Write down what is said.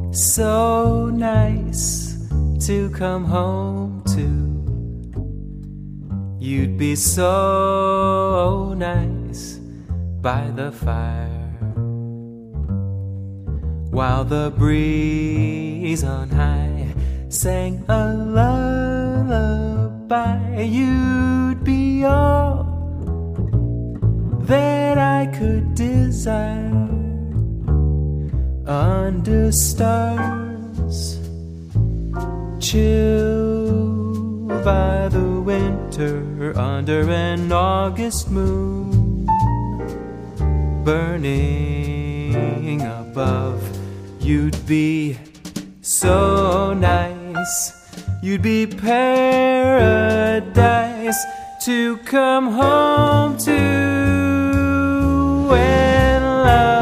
so nice to come home to. You'd be so nice by the fire, while the breeze on high sang a lullaby. You'd be all that I could desire under stars, chill by the winter, under an August moon, burning above. You'd be so nice, you'd be paradise to come home to when love